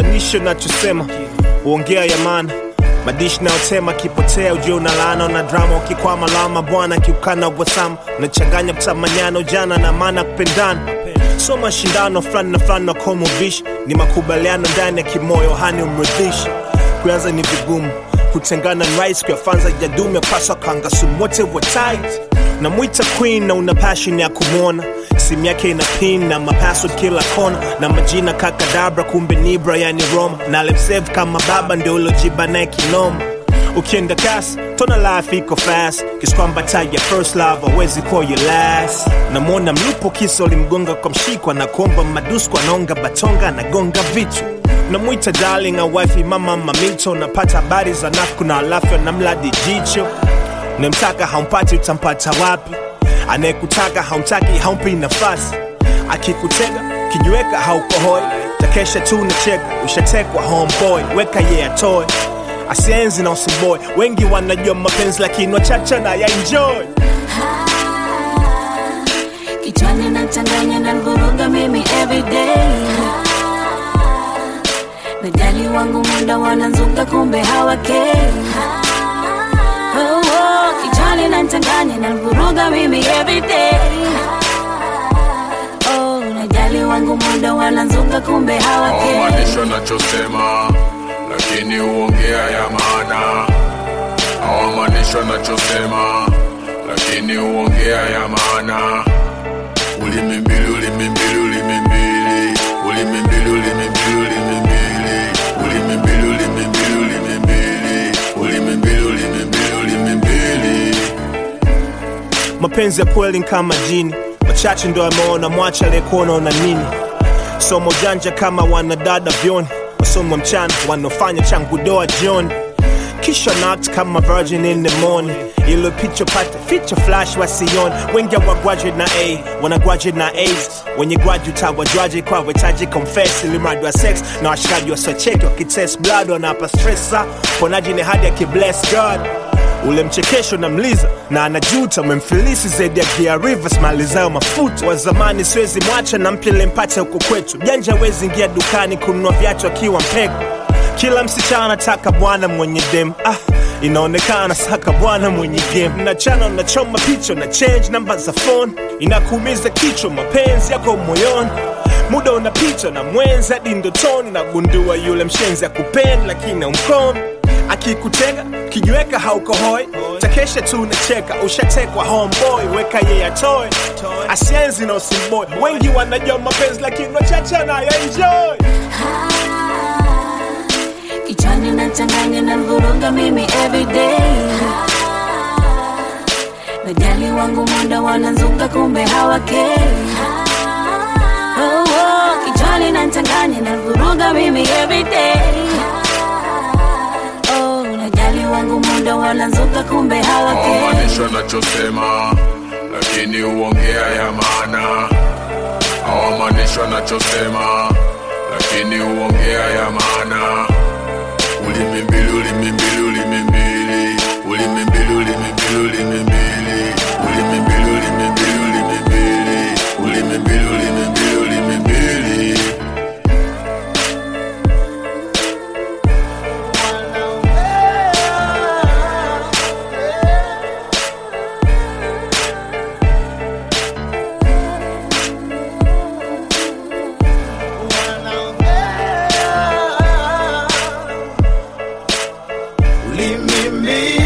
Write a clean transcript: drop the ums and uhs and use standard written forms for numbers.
Hawamaanishi nachosema, uongea ya maana. Madishi na utema kipotea ujio na laana. Una drama ukikwama lama bwana kiukana wasama. Unachanganya kutamanyano jana na maana kupendana. So mashindano flani na flani na komo vishi. Ni makubaliano ndani ya kimoyo hani umridhishi. Kuanza ni vigumu, kutengana ni rahisi. Kuyafanza jadume paswa kangasumu wote wa tight. Na mwita queen na una passion ya kumwona. Simu yake ina pin na mapassword kila kona. Na majina kakadabra kumbe Nibra yani Roma. Na lemsave kama baba ndio ulojiba nae kinoma. Ukienda kasi, tona life iko fast. Kiskwamba tag ya first love, hawezi call your last. Na mwona mlipo kiso limgonga kwa mshikwa. Na kuomba madusko anaonga batonga na gonga vitu. Na mwita darling a wifey mama mamito. Napata habari za nafu na alafya na mladi jicho. Unamtaka haumpati utampata wapi? Anayekutaka haumtaki haumpi nafasi. Akikutega kijiweka haukohoi. Takesha tu unacheka ushatekwa homeboy. Weka ye atoe asienzi na usimboy. Wengi wanajua mapenzi lakini wachache na ya enjoy. Kichwani nachanganya na vuruga mimi everyday. Medali wangu muda wanazunga kumbe hawakei. Kichwani nachanganya na vuruga mimi everyday. Najali wangu muda wanazunga kumbe hawakei. Hawamaanisha nachosema lakini uongea ya maana. Hawamaanisha nachosema lakini uongea ya maana. Ulimi mbili, ulimi mbili, ulimi mbili. Ulimi mbili, ulimi mbili, ulimi mbili. Ulimi mbili, ulimi mbili, ulimi mbili. Ulimi mbili, ulimi mbili, ulimi mbili. Mapenzi ya kweli kama jini. Machache ndo ameona mwacha aliyekuona una nini. Somo janja kama wanadada vyoni. Masomo mchana wanofanya changu doa jioni. Kisha knocked kama virgin in the morning. Ilo picho pata feature flash wasioni. Wengi wa graduate na A, wana graduate na A's. Wenye graduate wajwaje kwa wetaji confess. Ilimradi wa sex na washikaji wa socheki wakitest blood wanapa stressa. Ponaji ni hadi ya kibless God. Ule mchekesho na mliza na anajuta. Umemfilisi zaidi ya Gia Rivers malizao mafuta. Wa zamani siwezi mwacha na mpya lempate huko kwetu. Janja wezi ingia dukani kununua viatu akiwa mpeko. Kila msichana anataka bwana mwenye dem. Inaonekana saka bwana mwenye game. Nachana unachoma picha na change namba za phone. Inakuumiza kichwa mapenzi yako moyoni. Muda unapita na mwenza dindotoni. Nagundua yule mshenzi akupenda lakini umkomi. Akikutega kijiweka haukohoi. Takesha tu unacheka ushatekwa homeboy. Weka ye atoe asienzi na usimboy. Wengi wanajua mapenzi lakini wachache na ya enjoy. Kichwani nachanganya na vuruga mimi everyday. Najali wangu muda wanazunga kumbe hawakei. Kichwani nachanganya na vuruga mimi everyday. Najali wangu muda wanazunga kumbe hawakei. Hawamaanisha nachosema lakini uongea ya maana. Hawamaanisha nachosema lakini uongea ya maana. Ulimi mbili, ulimi mbili, ulimi mbili. Ulimi mbili, ulimi mbili, ulimi mbili. Ulimi mbili, ulimi mbili, ulimi mbili. Ulimi mbili, ulimi mbili, ulimi mbili. Ulimi mbili.